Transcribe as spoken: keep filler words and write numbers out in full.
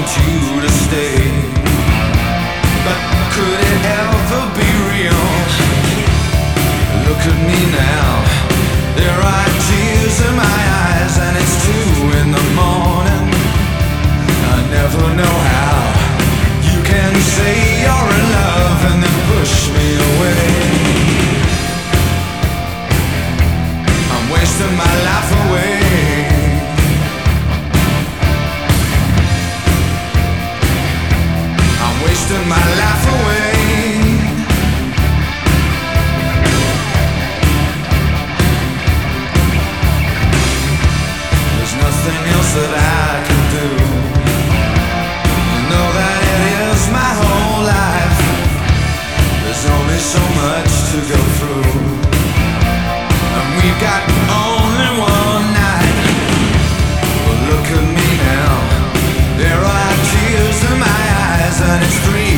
want you to stay. But could it ever be real? Look at me now. There are tears in my eyes, and it's two in the morning. I never know how you can say you're in love and then push me away. I'm wasting my life away. I'm wasting my life away. There's nothing else that I can do. You know that it is my whole life. There's only so much to go through, and we've got only one night. Well, look at me now. There are tears in my eyes, and it's three